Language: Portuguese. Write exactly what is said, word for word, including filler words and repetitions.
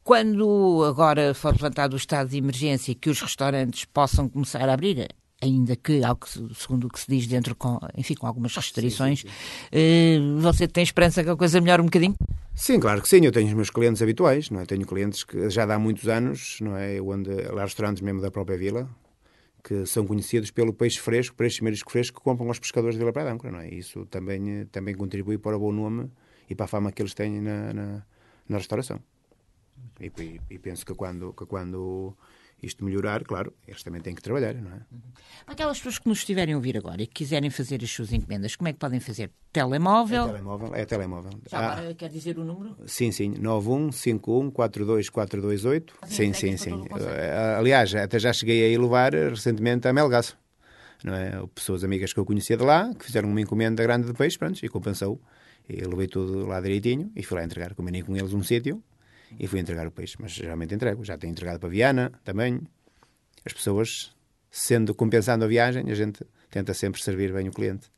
Quando agora for levantado o estado de emergência, que os restaurantes possam começar a abrir, ainda que, segundo o que se diz, dentro com, enfim, com algumas restrições, sim, sim, sim. Você tem esperança que a coisa melhore um bocadinho? Sim, claro que sim. Eu tenho os meus clientes habituais, não é? Tenho clientes que já há muitos anos, não é? Onde, lá restaurantes mesmo da própria vila, que são conhecidos pelo peixe fresco, peixe marisco fresco que compram aos pescadores de Vila Praia de Âncora, não é? Isso também, também contribui para o bom nome e para a fama que eles têm na, na, na restauração. E, e, e penso que quando, que quando isto melhorar, claro, eles também têm que trabalhar, não é? Aquelas pessoas que nos estiverem a ouvir agora e que quiserem fazer as suas encomendas, como é que podem fazer? Telemóvel? É telemóvel, é telemóvel. Já agora ah, quer dizer o número? Sim, sim, nove um cinco um quatro dois quatro dois oito. Sim, sim, sim. Aliás, até já cheguei a ir levar recentemente a Melgaço, não é? Pessoas amigas que eu conhecia de lá, que fizeram uma encomenda grande de peixe, pronto, e compensou. E eu levei tudo lá direitinho e fui lá entregar. Combinei com eles um sítio e fui entregar o peixe. Mas geralmente entrego. Já tenho entregado para Viana também. As pessoas, sendo compensando a viagem, a gente tenta sempre servir bem o cliente.